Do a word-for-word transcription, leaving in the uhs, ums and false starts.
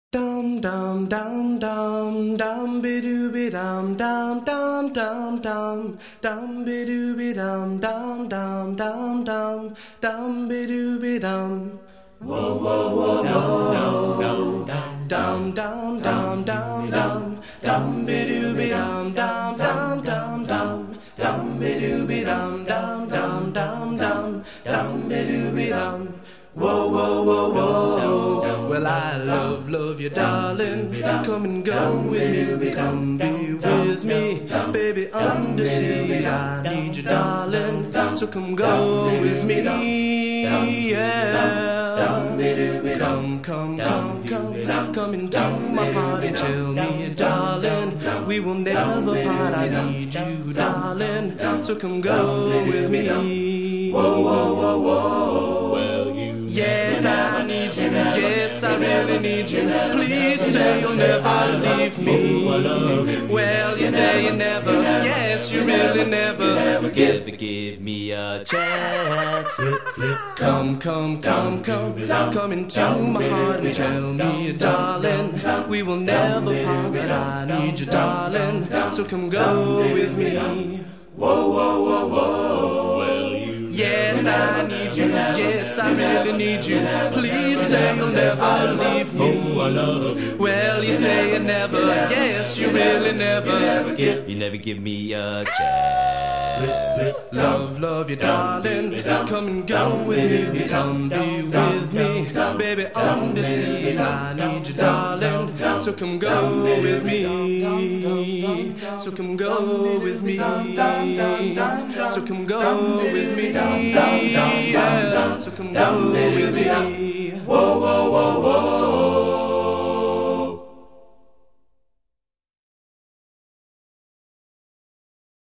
Dum dum dum dum dum be doo be dum dum dum dum dum dum be doo be dum dum dum dum dum dum be doo be dum. Whoa whoa whoa whoa. Dum dum dum dum dum dum be doo be dum dum dum dum dum dum be doo be dum dum dum dum dum dum be doo be dum. Whoa, whoa, whoa, whoa. Well, I love, love you, darling. Come and go with me, come be with me. Baby, undersea, I need you, darling. So come go with me, yeah. Come, come, come, come, come into my heart and tell me, darling, we will never part. I need you, darling. So come go with me. Whoa, whoa, whoa, whoa. Well, you. Yes, I need you. Yes, I really need you. Please say you'll never leave me. Well, you say you never. Yes, you really never. Never give, give me a chance. Flip, flip. Come, come, come, come, come into my heart and tell me, darling, we will never part. I need you, darling. So come go with me. Whoa, whoa, whoa, whoa. Well, you. Yes, I need you. Yes, I really need you. Please say you'll never leave me. Well, you say you never. Yes, you really never. You never give, you never give me a chance. Love, love you, darling. Come and go with me. Come be with me. Baby, undersea, I need you, darling. So come go with me. So come go with me. So come go with me. Yeah. So come go with me. Whoa, whoa, whoa, whoa.